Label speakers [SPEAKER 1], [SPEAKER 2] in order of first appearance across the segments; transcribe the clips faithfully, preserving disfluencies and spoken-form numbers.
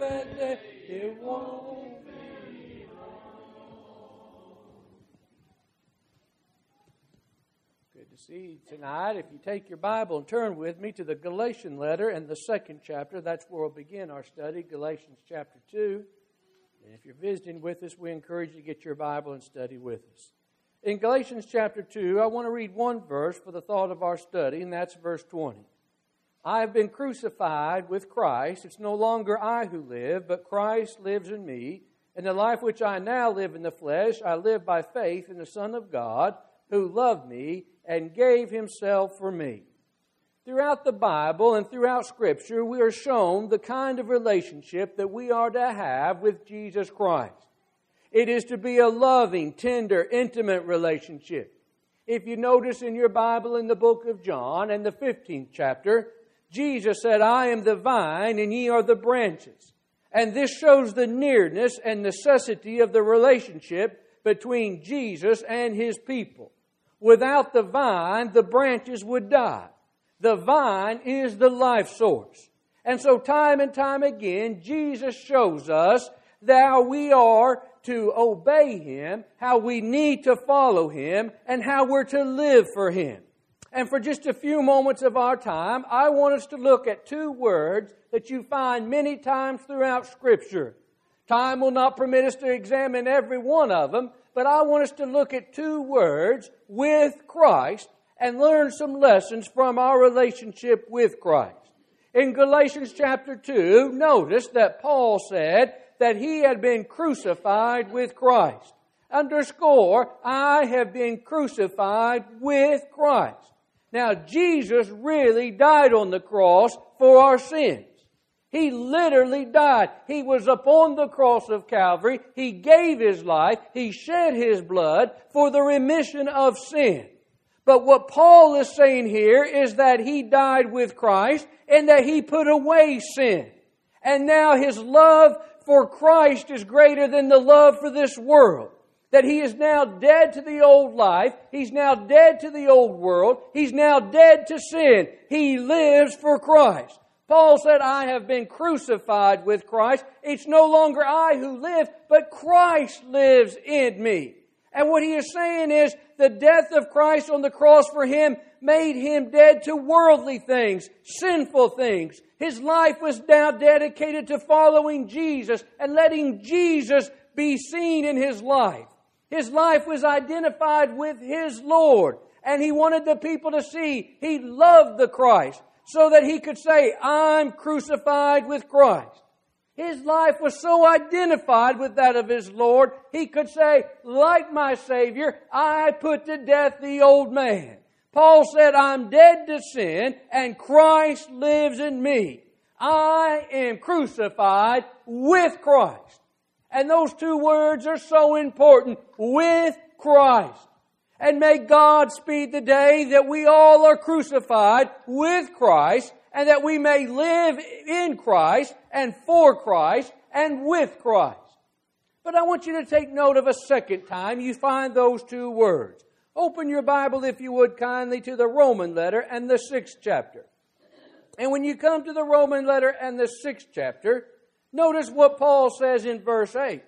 [SPEAKER 1] that day, it won't be. Good to see you tonight. If you take your Bible and turn with me to the Galatian letter and the second chapter, that's where we'll begin our study, Galatians chapter two. And if you're visiting with us, we encourage you to get your Bible and study with us. In Galatians chapter two, I want to read one verse for the thought of our study, and that's verse twenty. I have been crucified with Christ. It's no longer I who live, but Christ lives in me. And the life which I now live in the flesh, I live by faith in the Son of God, who loved me and gave Himself for me. Throughout the Bible and throughout Scripture, we are shown the kind of relationship that we are to have with Jesus Christ. It is to be a loving, tender, intimate relationship. If you notice in your Bible in the book of John and the fifteenth chapter, Jesus said, I am the vine and ye are the branches. And this shows the nearness and necessity of the relationship between Jesus and His people. Without the vine, the branches would die. The vine is the life source. And so time and time again, Jesus shows us that how we are to obey Him, how we need to follow Him, and how we're to live for Him. And for just a few moments of our time, I want us to look at two words that you find many times throughout Scripture. Time will not permit us to examine every one of them, but I want us to look at two words, with Christ, and learn some lessons from our relationship with Christ. In Galatians chapter two, notice that Paul said that he had been crucified with Christ. Underscore, I have been crucified with Christ. Now, Jesus really died on the cross for our sins. He literally died. He was upon the cross of Calvary. He gave His life. He shed His blood for the remission of sin. But what Paul is saying here is that He died with Christ and that He put away sin. And now His love for Christ is greater than the love for this world. That He is now dead to the old life. He's now dead to the old world. He's now dead to sin. He lives for Christ. Paul said, I have been crucified with Christ. It's no longer I who live, but Christ lives in me. And what he is saying is the death of Christ on the cross for him made him dead to worldly things, sinful things. His life was now dedicated to following Jesus and letting Jesus be seen in his life. His life was identified with his Lord, and he wanted the people to see he loved the Christ so that he could say, I'm crucified with Christ. His life was so identified with that of his Lord, he could say, like my Savior, I put to death the old man. Paul said, I'm dead to sin, and Christ lives in me. I am crucified with Christ. And those two words are so important, with Christ. And may God speed the day that we all are crucified with Christ, and that we may live in Christ and for Christ and with Christ. But I want you to take note of a second time you find those two words. Open your Bible, if you would kindly, to the Roman letter and the sixth chapter. And when you come to the Roman letter and the sixth chapter, notice what Paul says in verse eight.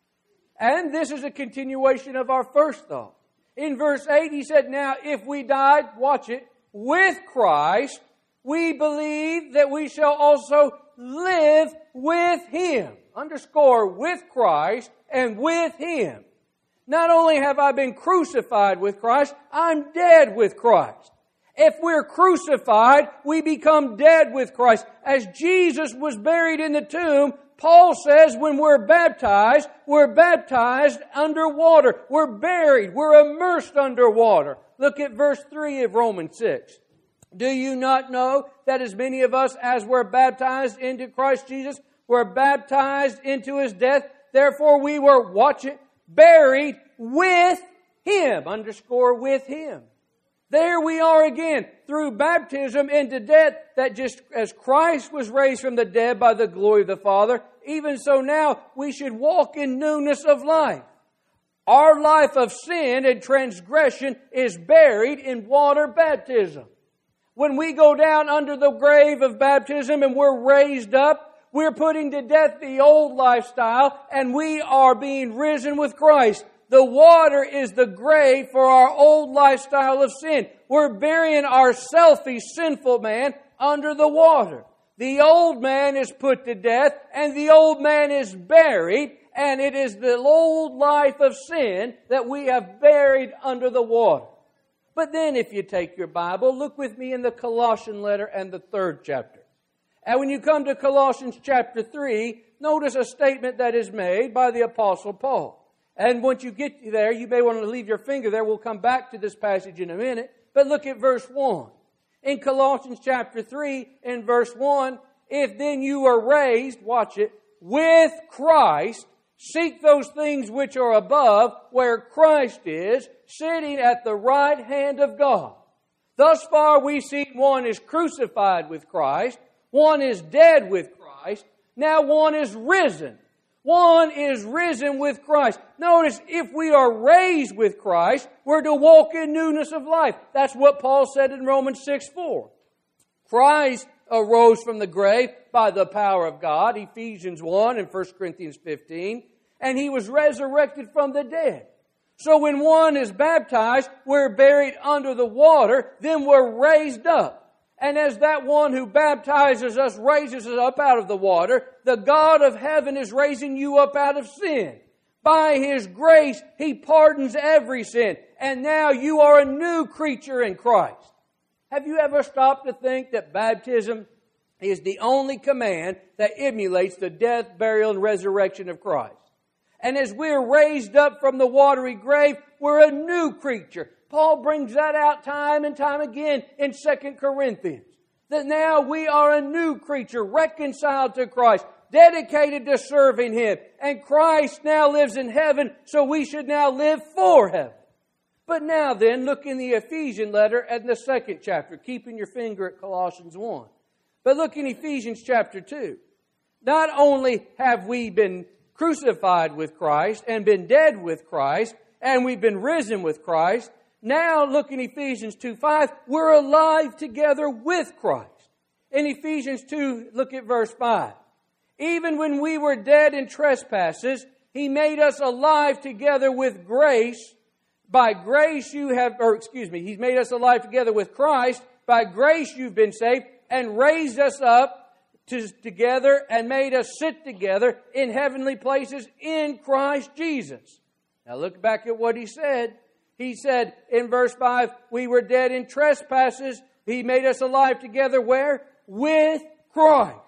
[SPEAKER 1] And this is a continuation of our first thought. In verse eight, he said, now if we died, watch it, with Christ, we believe that we shall also live with Him. Underscore, with Christ and with Him. Not only have I been crucified with Christ, I'm dead with Christ. If we're crucified, we become dead with Christ. As Jesus was buried in the tomb, Paul says when we're baptized, we're baptized underwater. We're buried. We're immersed underwater. Look at verse three of Romans six. Do you not know that as many of us as were baptized into Christ Jesus were baptized into His death? Therefore we were, watch it, buried with Him. Underscore, with Him. There we are again, through baptism into death, that just as Christ was raised from the dead by the glory of the Father, even so now we should walk in newness of life. Our life of sin and transgression is buried in water baptism. When we go down under the grave of baptism and we're raised up, We're putting to death the old lifestyle, and we are being risen with Christ. The water is the grave for our old lifestyle of sin. We're burying our selfish, sinful man under the water. The old man is put to death, and the old man is buried, and it is the old life of sin that we have buried under the water. But then if you take your Bible, look with me in the Colossian letter and the third chapter. And when you come to Colossians chapter three, notice a statement that is made by the Apostle Paul. And once you get there, you may want to leave your finger there. We'll come back to this passage in a minute. But look at verse one. In Colossians chapter three, in verse one, if then you are raised, watch it, with Christ, seek those things which are above, where Christ is, sitting at the right hand of God. Thus far we see one is crucified with Christ, one is dead with Christ, now one is risen. One is risen with Christ. Notice, if we are raised with Christ, we're to walk in newness of life. That's what Paul said in Romans six four. Christ arose from the grave by the power of God, Ephesians one and First Corinthians fifteen, and He was resurrected from the dead. So when one is baptized, we're buried under the water, then we're raised up. And as that one who baptizes us raises us up out of the water, the God of heaven is raising you up out of sin. By His grace, He pardons every sin. And now you are a new creature in Christ. Have you ever stopped to think that baptism is the only command that emulates the death, burial, and resurrection of Christ? And as we're raised up from the watery grave, we're a new creature. Paul brings that out time and time again in Second Corinthians. That now we are a new creature, reconciled to Christ, dedicated to serving Him. And Christ now lives in heaven, so we should now live for heaven. But now then, look in the Ephesian letter and the second chapter, keeping your finger at Colossians one. But look in Ephesians chapter two. Not only have we been crucified with Christ and been dead with Christ, and we've been risen with Christ, now look in Ephesians two five, we're alive together with Christ. In Ephesians two, look at verse five. Even when we were dead in trespasses, He made us alive together with grace. By grace you have, or excuse me, He's made us alive together with Christ. By grace you've been saved, and raised us up to, together and made us sit together in heavenly places in Christ Jesus. Now look back at what He said. He said in verse five, we were dead in trespasses. He made us alive together where? With Christ.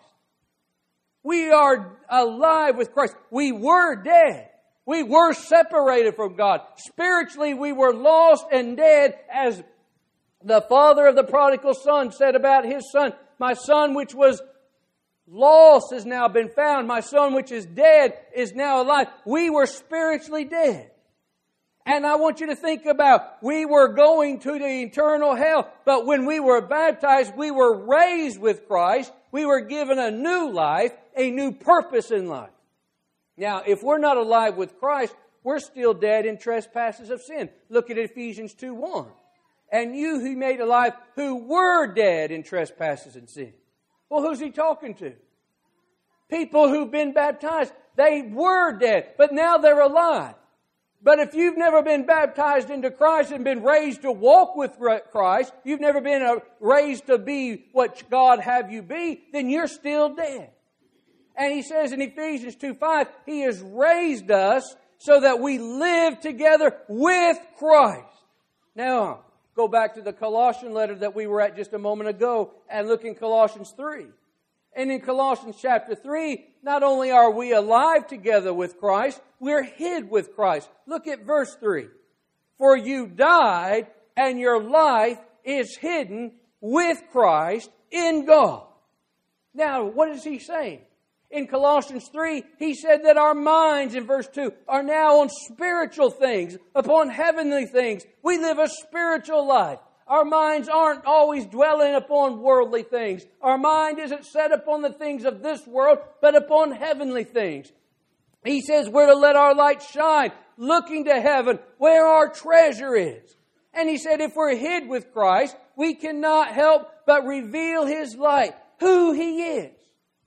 [SPEAKER 1] We are alive with Christ. We were dead. We were separated from God. Spiritually, we were lost and dead, as the father of the prodigal son said about his son. My son which was lost has now been found. My son which is dead is now alive. We were spiritually dead. And I want you to think about, we were going to the eternal hell, but when we were baptized, we were raised with Christ. We were given a new life, a new purpose in life. Now, if we're not alive with Christ, we're still dead in trespasses of sin. Look at Ephesians two one. And you He made alive who were dead in trespasses and sin. Well, who's He talking to? People who've been baptized. They were dead, but now they're alive. But if you've never been baptized into Christ and been raised to walk with Christ, you've never been raised to be what God have you be, then you're still dead. And He says in Ephesians two five, He has raised us so that we live together with Christ. Now, go back to the Colossian letter that we were at just a moment ago and look in Colossians three. And in Colossians chapter three, not only are we alive together with Christ, we're hid with Christ. Look at verse three. For you died, and your life is hidden with Christ in God. Now, what is he saying? In Colossians three, he said that our minds, in verse two, are now on spiritual things, upon heavenly things. We live a spiritual life. Our minds aren't always dwelling upon worldly things. Our mind isn't set upon the things of this world, but upon heavenly things. He says we're to let our light shine, looking to heaven, where our treasure is. And he said if we're hid with Christ, we cannot help but reveal His light, who He is.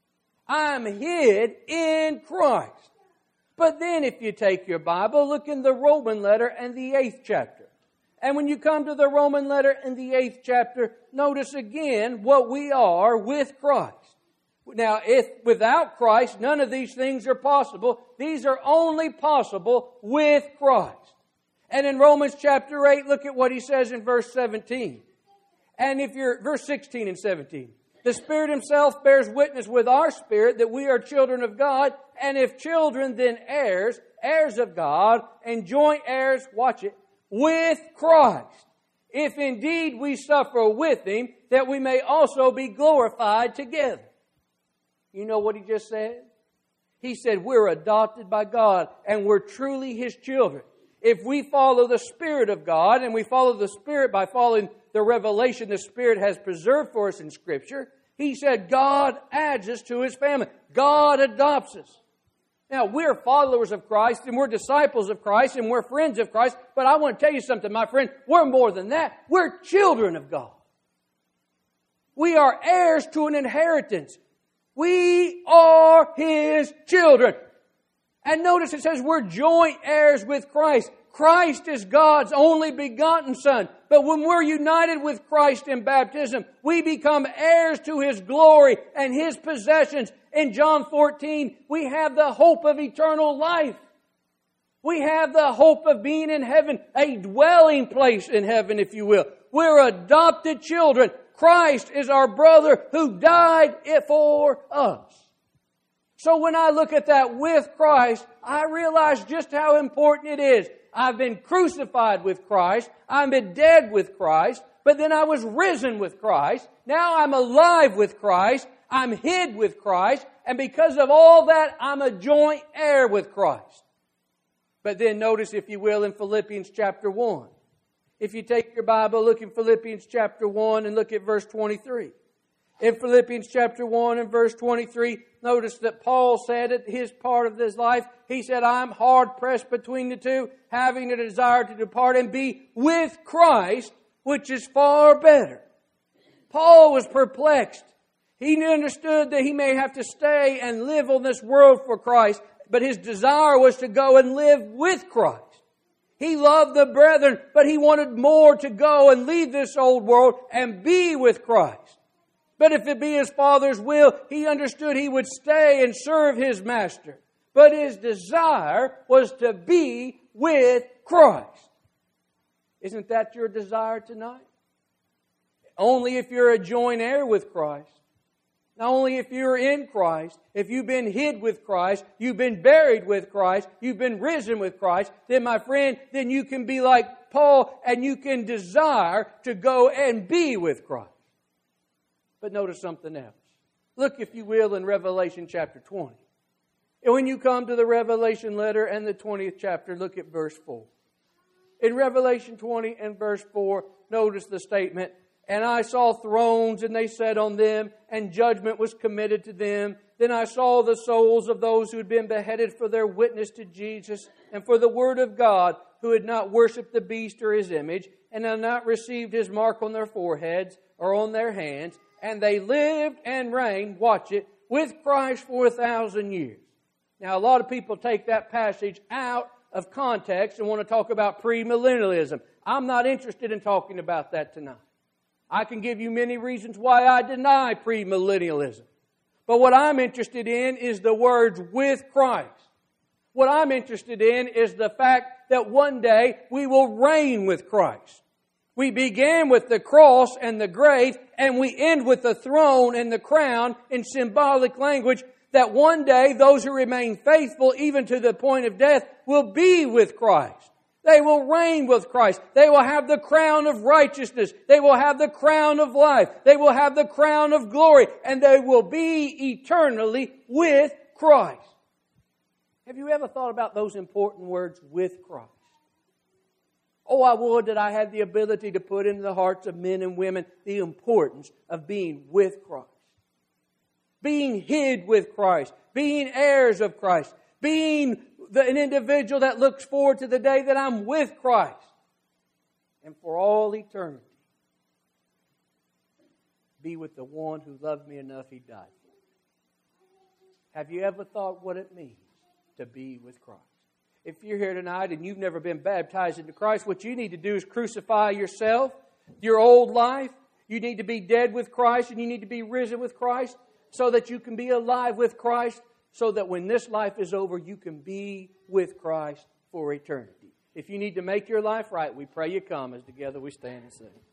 [SPEAKER 1] I'm hid in Christ. But then if you take your Bible, look in the Roman letter and the eighth chapter. And when you come to the Roman letter and the eighth chapter, notice again what we are with Christ. Now, if without Christ, none of these things are possible. These are only possible with Christ. And in Romans chapter eight, look at what he says in verse seventeen. And if you're, verse sixteen and seventeen. The Spirit Himself bears witness with our spirit that we are children of God. And if children, then heirs, heirs of God, and joint heirs, watch it, with Christ. If indeed we suffer with Him, that we may also be glorified together. You know what he just said? He said we're adopted by God and we're truly His children. If we follow the Spirit of God, and we follow the Spirit by following the revelation the Spirit has preserved for us in Scripture, he said God adds us to His family. God adopts us. Now, we're followers of Christ, and we're disciples of Christ, and we're friends of Christ, but I want to tell you something, my friend, we're more than that. We're children of God. We are heirs to an inheritance. We are His children. And notice it says we're joint heirs with Christ. Christ is God's only begotten Son. But when we're united with Christ in baptism, we become heirs to His glory and His possessions. In John fourteen, we have the hope of eternal life. We have the hope of being in heaven, a dwelling place in heaven, if you will. We're adopted children. Christ is our brother who died for us. So when I look at that with Christ, I realize just how important it is. I've been crucified with Christ. I've been dead with Christ. But then I was risen with Christ. Now I'm alive with Christ. I'm hid with Christ. And because of all that, I'm a joint heir with Christ. But then notice, if you will, in Philippians chapter one. If you take your Bible, look in Philippians chapter one and look at verse twenty-three. In Philippians chapter one and verse twenty-three, notice that Paul said at his part of his life, he said, I'm hard pressed between the two, having a desire to depart and be with Christ, which is far better. Paul was perplexed. He understood that he may have to stay and live on this world for Christ, but his desire was to go and live with Christ. He loved the brethren, but he wanted more to go and leave this old world and be with Christ. But if it be his Father's will, he understood he would stay and serve his master. But his desire was to be with Christ. Isn't that your desire tonight? Only if you're a joint heir with Christ. Not only if you're in Christ, if you've been hid with Christ, you've been buried with Christ, you've been risen with Christ, then my friend, then you can be like Paul and you can desire to go and be with Christ. But notice something else. Look, if you will, in Revelation chapter twenty. And when you come to the Revelation letter and the twentieth chapter, look at verse four. In Revelation twenty and verse four, notice the statement, and I saw thrones, and they sat on them, and judgment was committed to them. Then I saw the souls of those who had been beheaded for their witness to Jesus and for the word of God, who had not worshipped the beast or his image, and had not received his mark on their foreheads or on their hands. And they lived and reigned, watch it, with Christ for a thousand years. Now, a lot of people take that passage out of context and want to talk about premillennialism. I'm not interested in talking about that tonight. I can give you many reasons why I deny premillennialism. But what I'm interested in is the words with Christ. What I'm interested in is the fact that one day we will reign with Christ. We began with the cross and the grave, and we end with the throne and the crown in symbolic language, that one day those who remain faithful even to the point of death will be with Christ. They will reign with Christ. They will have the crown of righteousness. They will have the crown of life. They will have the crown of glory, and they will be eternally with Christ. Have you ever thought about those important words, with Christ? Oh, I would that I had the ability to put into the hearts of men and women the importance of being with Christ. Being hid with Christ. Being heirs of Christ. Being the, an individual that looks forward to the day that I'm with Christ. And for all eternity, be with the one who loved me enough, He died for me. Have you ever thought what it means to be with Christ? If you're here tonight and you've never been baptized into Christ, what you need to do is crucify yourself, your old life. You need to be dead with Christ and you need to be risen with Christ so that you can be alive with Christ, so that when this life is over, you can be with Christ for eternity. If you need to make your life right, we pray you come as together we stand and sing.